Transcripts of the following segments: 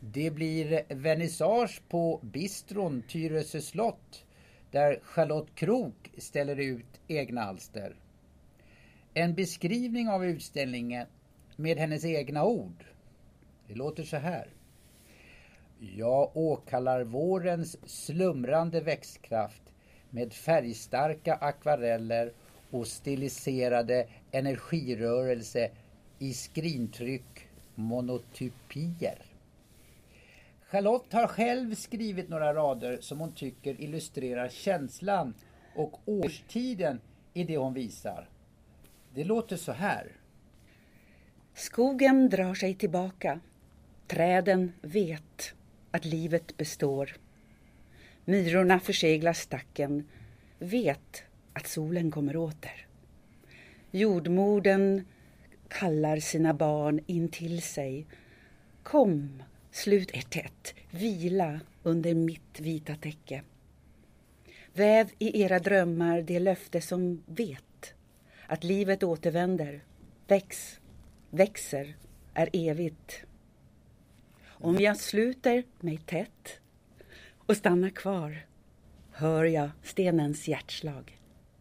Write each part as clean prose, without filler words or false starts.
Det blir vernissage på Bistron Tyresö slott där Charlotte Krook ställer ut egna alster. En beskrivning av utställningen med hennes egna ord. Det låter så här. Jag åkallar vårens slumrande växtkraft med färgstarka akvareller och stiliserade energirörelse i skrintryck monotypier. Charlotte har själv skrivit några rader som hon tycker illustrerar känslan och årstiden i det hon visar. Det låter så här. Skogen drar sig tillbaka. Träden vet att livet består. Myrorna förseglar stacken, vet att solen kommer åter. Jordmodern kallar sina barn in till sig. Kom, slut er tätt, vila under mitt vita täcke. Väv i era drömmar det löfte som vet att livet återvänder, växer, är evigt. Om jag sluter mig tätt och stannar kvar hör jag stenens hjärtslag.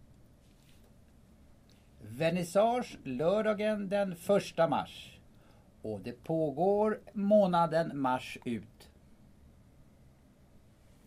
Vernissage lördagen den 1 mars och det pågår månaden mars ut.